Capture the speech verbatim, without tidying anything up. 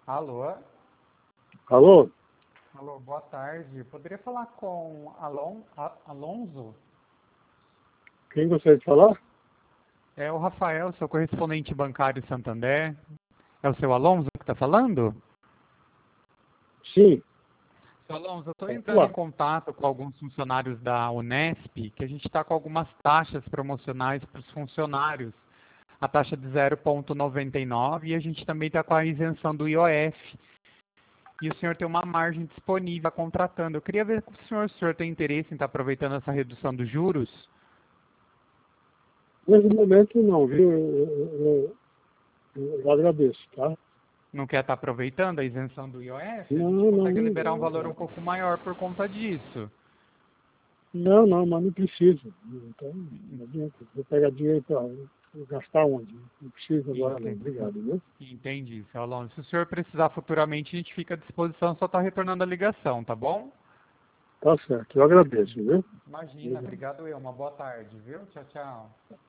Alô? Alô? Alô, boa tarde. Poderia falar com Alon, A- Alonso? Quem gostaria de falar? É o Rafael, seu correspondente bancário Santander. É o seu Alonso que está falando? Sim. Seu Alonso, eu estou Pode entrando em falar. contato com alguns funcionários da Unesp, que a gente está com algumas taxas promocionais para os funcionários. A taxa de zero vírgula noventa e nove e a gente também está com a isenção do I O F. E o senhor tem uma margem disponível contratando. Eu queria ver com o senhor, se o senhor tem interesse em estar aproveitando essa redução dos juros. Nesse momento não, viu? Eu, eu- eu- eu agradeço, tá? Não quer estar aproveitando a isenção do I O F? A Não, gente não, consegue liberar um valor um não. pouco maior por conta disso. Não, não, mas não preciso. Então, não adianta. Vou pegar dinheiro para gastar onde? Não preciso agora não. Enten- Obrigado, viu? Entendi, seu Alonso. Se o senhor precisar futuramente, a gente fica à disposição, só está retornando a ligação, tá bom? Tá certo. Eu agradeço, viu? Imagina, Obrigado. obrigado eu. Uma boa tarde, viu? Tchau, tchau.